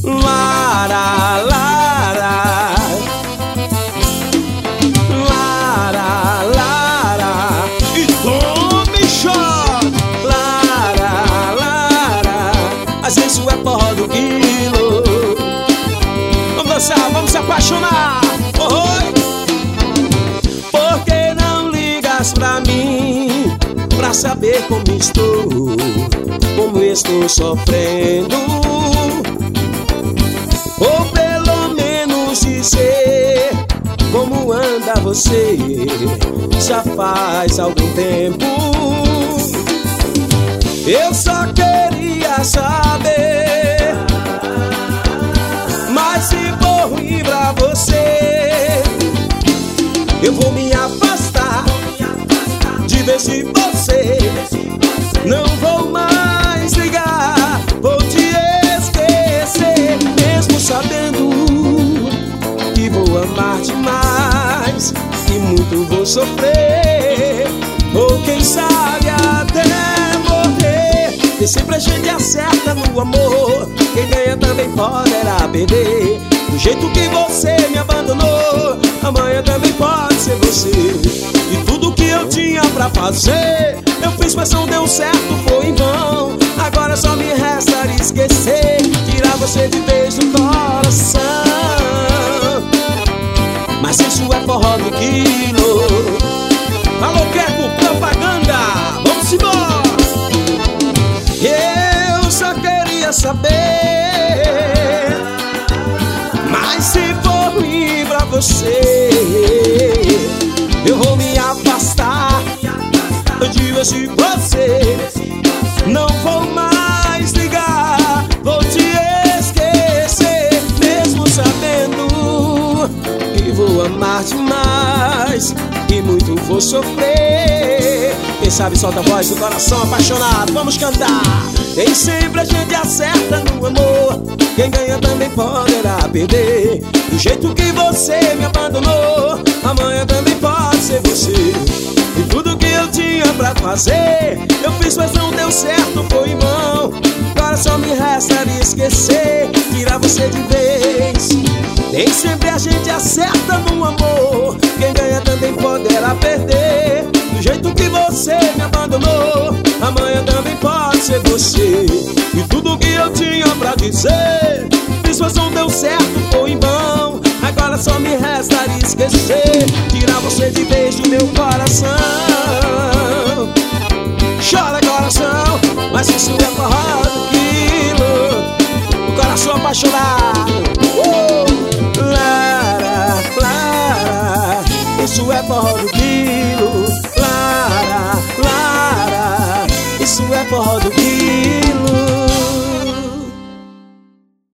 Lara, lara, lara, lara, e tome shot. Lara, lara, mas isso é forró do quilo. Vamos dançar, vamos se apaixonar. Oi. Por que não ligas pra mim, pra saber como estou sofrendo? Ou pelo menos dizer como anda você, já faz algum tempo. Eu só queria saber, mas se for ruim pra você, eu vou me afastar de ver se você. Não vou mais ligar, vou te esquecer, mesmo sabendo que vou amar demais e muito vou sofrer, ou quem sabe até morrer. E sempre a gente acerta no amor, quem ganha também poderá perder. Do jeito que você me abandonou, amanhã também pode ser você. E tudo que eu tinha pra fazer eu fiz, mas não deu certo, foi em vão. Agora só me resta esquecer, tirar você de vez do coração. Mas isso é forró do quilo. Alô, Queco, propaganda, vamos embora. Eu só queria saber, mas se for ruim pra você, eu vou me afastar de ver se você. Não vou mais ligar, vou te esquecer, mesmo sabendo que vou amar demais e muito vou sofrer. Quem sabe solta a voz do coração apaixonado, vamos cantar. Nem sempre a gente acerta no amor, quem ganha também poderá perder. Do jeito que você me abandonou, amanhã também pode ser você. E tudo que eu tinha pra fazer eu fiz, mas não deu certo, foi em vão. Agora só me resta esquecer, tirar você de vez. Nem sempre a gente acerta no amor, quem ganha também poderá perder. Do jeito que você me abandonou, amanhã também pode ser você. E tudo que eu tinha pra dizer fiz, mas não deu certo, foi em vão. Agora só me resta esquecer, tirar você de vez do meu coração. Chora, coração, mas isso é forró do quilo. O coração apaixonado. Lara, lara, isso é forró do quilo. Lara, lara, isso é forró do quilo.